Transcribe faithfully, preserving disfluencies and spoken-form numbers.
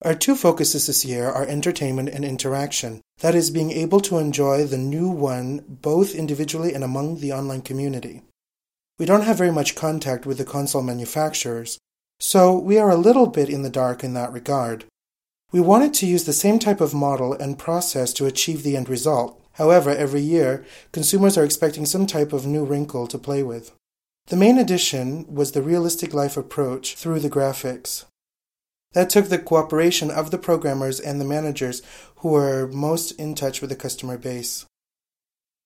Our two focuses this year are entertainment and interaction. That is, being able to enjoy the new one both individually and among the online community. We don't have very much contact with the console manufacturers, so we are a little bit in the dark in that regard. We wanted to use the same type of model and process to achieve the end result. However, every year, consumers are expecting some type of new wrinkle to play with. The main addition was the realistic life approach through the graphics. That took the cooperation of the programmers and the managers who were most in touch with the customer base.